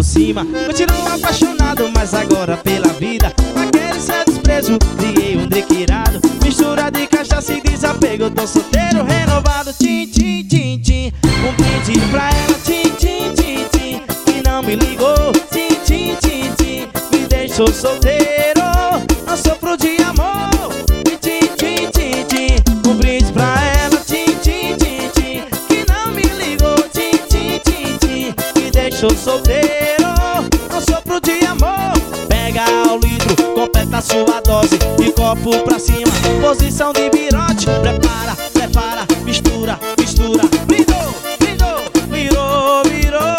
cima. Continuo apaixonado, mas agora pela vida. Naquele seu desprezo, criei um drink irado. Mistura de cachaça e desapego, eu tô solteiro, renovado. Tchim, tchim, tchim, tchim. Um brinde pra ela, tchim, tchim, tchim, tchim. Que não me ligou, tchim, tchim, tchim, tchim. Me deixou solteiro, não sofro de amor. Tchim, tchim, tchim, tchim. Um brinde pra ela, tchim, tchim, tchim, tchim. Que não me ligou, tchim, tchim, tchim, tchim. Me deixou solteiro, não sofro de amor. Pega o litro, completa sua dose. De copo pra cima, posição de virote. Prepara, prepara, mistura, mistura. Brindou, brindou, virou, virou.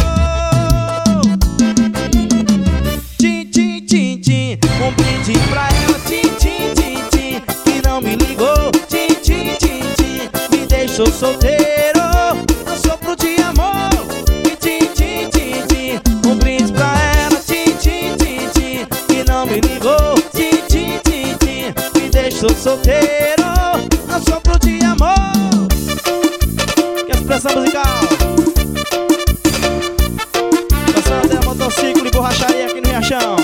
Tchim, tchim, tchim, tchim. Um brinde pra ela, tchim, tchim, tchim, tchim. Que não me ligou, tchim, tchim, tchim, tchim. Me deixou solteiro, não sofro de amor. Tchim, tchim, tchim, tchim. Um brinde pra ela, tchim, tchim, tchim, tchim. Que não me ligou, tchim, tchim, tchim, tchim. Me deixou solteiro, não sofro de amor. Que expressão musical. Passando até a motociclo e borracharia aqui no Riachão.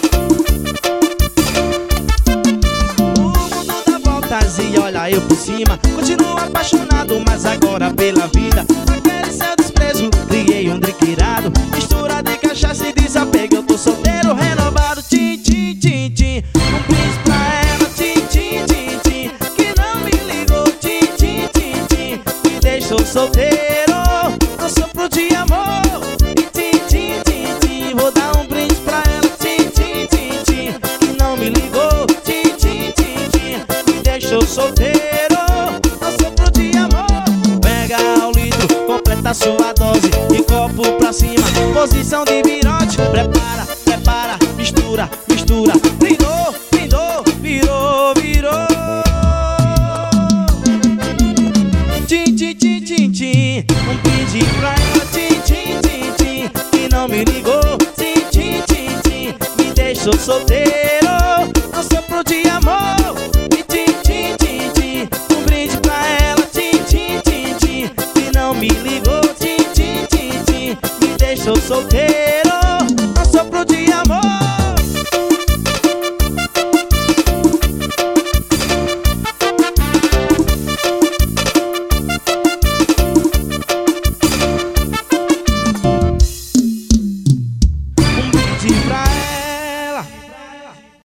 E olha eu por cima. Continuo apaixonado, mas agora pela vida. Naquele seu desprezo, criei um drink irado. Mistura de cachaça e desapego, eu tô solteiro, renovado. Tchim, tchim, tchim, tchim. Um brinde pra ela, tchim, tchim, tchim, tchim. Que não me ligou, tchim, tchim, tchim, tchim. Me deixou solteiro, não sofro de amor. Tchim, tchim, tchim, tchim. Vou dar um brinde pra ela, tchim, tchim, tchim, tchim. Que não me ligou, tchim, tchim, tchim, tchim. Me deixou solteiro, não sofro de amor. Pega o litro, completa sua dose. De copo pra cima, posição de virote. Prepara, prepara, mistura, mistura. Brindou, brindou, virou, virou. Tchim, tchim, tchim, tchim, tchim. Um brinde pra ela, tchim, tchim, tchim, tchim. Que não me ligou, tchim, tchim, tchim, tchim. Me deixou solteiro, não sofro de amor.